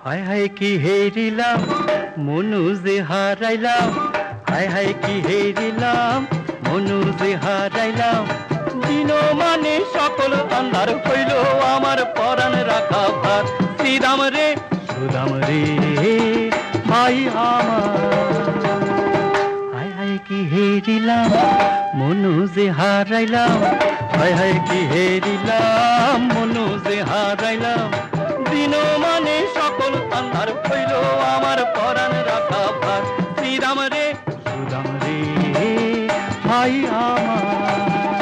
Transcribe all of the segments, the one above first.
হায় হায় কি হেরিলাম মনু যে হারাইলাম, হায় হায় কি হেরিলাম মনু যে হারাইলাম। দিন মানে সকল আন্ধার হইল আমার পরাণ রাখা ভার। শ্রীরাম রে সুদাম রে ভাই আমার, হায় হায় কি হেরিলাম মনু যে হারাইলাম, হায় হায় কি হেরিলাম মনু যে হারাইলাম। দিন মানে সকল আন্ধার হইল আমার পরাণ রাখা ভার। শ্রীরাম রে সুদাম রে ভাই আমার।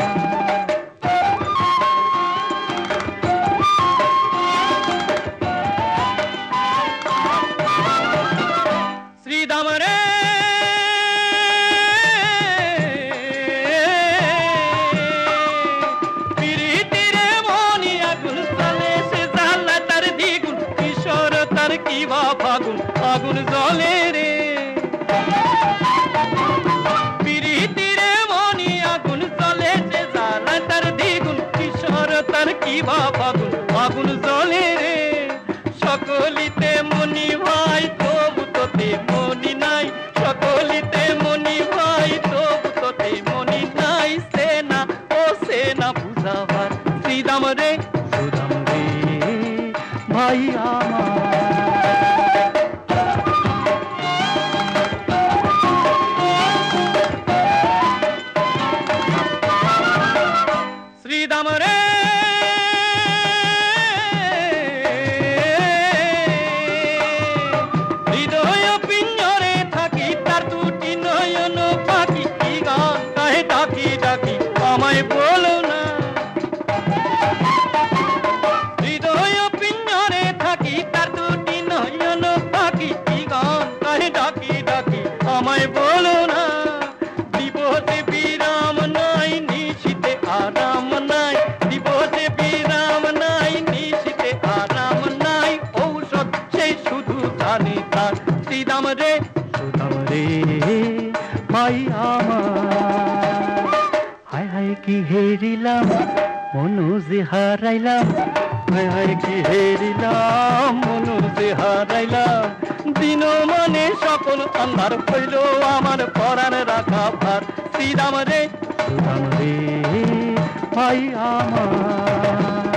শ্রীরাম রে ফাগুন ফাগুন জলে রে, পিরিতিরে মনি আগুন জলে যে জ্বালা তার দ্বিগুণ, কিশোর তার কি বা ফাগুন ফাগুন জলে রে। সকলিতে মনি ভাই তবু তোতে মনি নাই, সকলিতে মনি ভাই তবু তোতে মনি নাই। সে না ও সে না বুঝাবার। শ্রীরাম রে সুদাম রে ভাই আমার। শ্রীরাম রে হৃদয় পিঞ্জরে থাকি তার দুটি নয়ন পাখি, কি গান গায়ে ডাকি ডাকি আমায় বলো না। হৃদয় পিঞ্জরে থাকি তার দুটি নয়ন পাখি, কি গান গায়ে ডাকি ডাকি আমায় বলো না। দিবসে বিরাম নাই নিশিতে আরাম নাই, দিবসে বিরাম নাই নিশিতে আরাম নাই। ঔষধ সেই শুধু জানে তার। শ্রীরাম রে সুদাম রে ভাই আমার, হায় হায় কি হেরিলাম মনু যে হারাইলাম, হায় হায় কি হেরিলাম মনু যে হারাইলাম। দিন মানে সকল আন্ধার হইল আমার পরাণ রাখা ভার। শ্রীরাম রে সুদাম রে ভাই আমার।